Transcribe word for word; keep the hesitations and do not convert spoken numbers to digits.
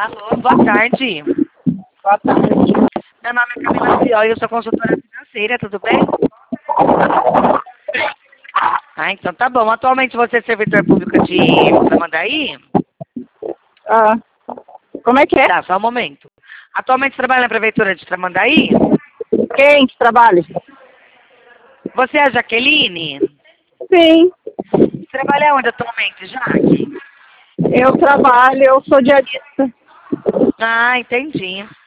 Alô, boa tarde. Boa tarde. Meu nome é Camila Ciol e eu sou consultora financeira, tudo bem? Ah, então tá bom. Atualmente você é servidor público de Tramandaí? Ah, como é que é? Tá, só um momento. Atualmente trabalha na prefeitura de Tramandaí? Quem que trabalha? Você é a Jaqueline? Sim, Trabalha onde atualmente, Jaque? eu trabalho, eu sou diarista. Ah, entendi.